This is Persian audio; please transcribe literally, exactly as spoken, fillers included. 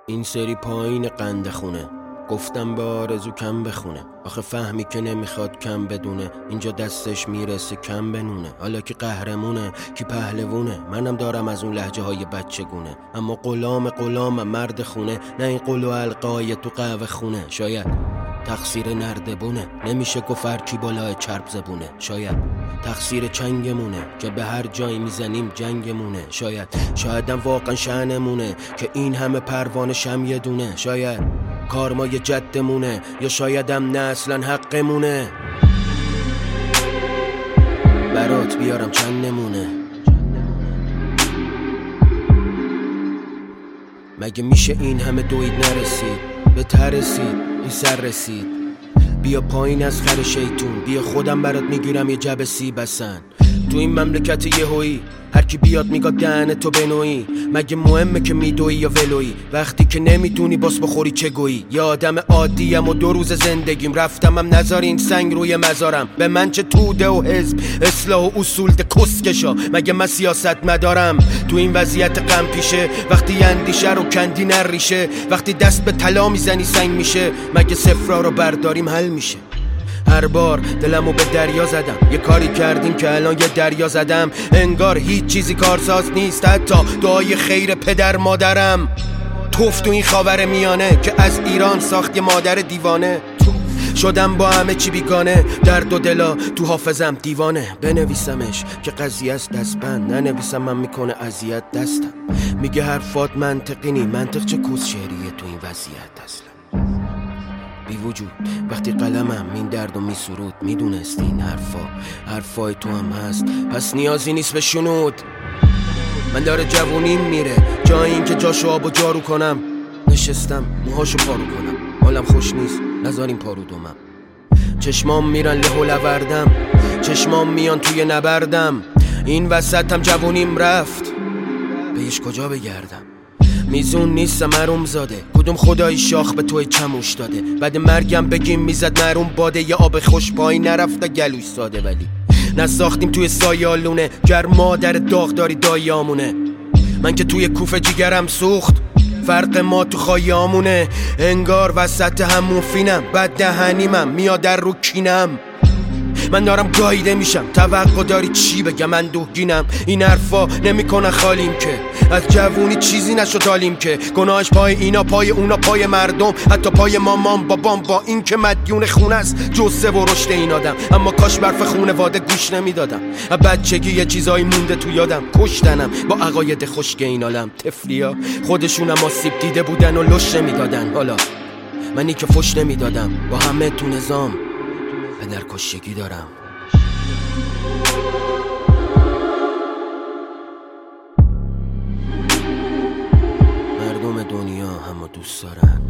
این سری پایین قند خونه، گفتم به آرزو کم بخونه. آخه فهمی که نمیخواد کم بدونه، اینجا دستش میرسه کم بنونه. حالا که قهرمونه کی پهلوونه، منم دارم از اون لهجه های بچه گونه. اما غلام غلام مرد خونه، نه این قل و القای تو قهوه خونه. شاید تقصیر نردبونه، نمیشه گفت هر کی بالای چرب زبونه. شاید تقصیر چنگمونه که به هر جایی میزنیم جنگمونه. شاید شایدم واقعا شأنمونه که این همه پروانه شم یه دونه. شاید کارمای جدمونه، یا شایدم نه اصلا حقمونه. برات بیارم چند نمونه. مگه میشه این همه دوید نرسید به ترسید این سر رسید. بیا پایین از خر شیطون، بیا خودم برات میگیرم یه جب سیب حسن. تو این مملکت یهویی هر کی بیاد میگه دهن تو بنویی. مگه مهمه که میدوی یا ولویی وقتی که نمیتونی باس بخوری چه گویی؟ یه آدم عادیم و دو روز زندگیم رفتمم نذارین سنگ روی مزارم. به من چه توده و حزب اصلاح و اصول ده کسکشا، مگه من سیاست مدارم؟ تو این وضعیت غم پیشه وقتی اندیشه رو کندی نریشه، وقتی دست به طلا میزنی سنگ میشه. مگه صفرا رو برداریم حل میشه؟ هر بار دلمو به دریا زدم، یه کاری کردیم که الان یه دریا زدم. انگار هیچ چیزی کارساز نیست، حتی دعای خیر پدر مادرم. توف تو این خاور میانه که از ایران ساخت یه مادر دیوانه. شدم با همه چی بیگانه، درد و دلا تو حافظم دیوانه. بنویسمش که قضیه است دستبند، ننویسم من میکنه اذیت دستم. میگه حرفات منطقی نی، منطق چه کس شعریه تو این وضعیت اصلا بی وجود. وقتی قلمم این دردو می سرود، میدونست این حرفا حرفای تو هم هست، پس نیازی نیست به شنود. من داره جوونیم میره، جای این که جاشو آب و جارو کنم. نشستم موهاشو پارو کنم، حالم خوش نیست نذاریم پارو دومم. چشمام میرن له و لوردم، چشمام میان توی نبردم. این وسط هم جوونیم رفت، بهش کجا بگردم؟ میزون نیستم حروم زاده، کدوم خدای شاخ به توی چموش داده؟ بعد مرگم بگیم میزد محروم باده، یه آب خوش پایی نرفته گلوش ساده. ولی نساختیم توی سایالونه، گر مادر داغداری دایامونه. من که توی کوفه جیگرم سوخت، فرق ما تو خایامونه. انگار وسط همون فینم، بد دهنیمم میاد در رو کینم. من دارم گاییده میشم، توقع داری چی بگم؟ من دوگینم، این حرفا نمیکنن خالیم که از جوونی چیزی نشد حالیم که. گناهش پای اینا پای اونا پای مردم، حتی پای مامان بابام با این که مدیون خونه است جسه و رشد این آدم. اما کاش برف خونواده گوش نمیدادم، بچگی یه چیزایی مونده تو یادم. کشتنم با عقاید خشک این عالم. طفلیا خودشونم آسیب دیده بودن و لش نمیدادن، حالا منی که فش نمیدادم با همه تو نظام پدر کشگی دارم. مردم دنیا همو دوست دارن،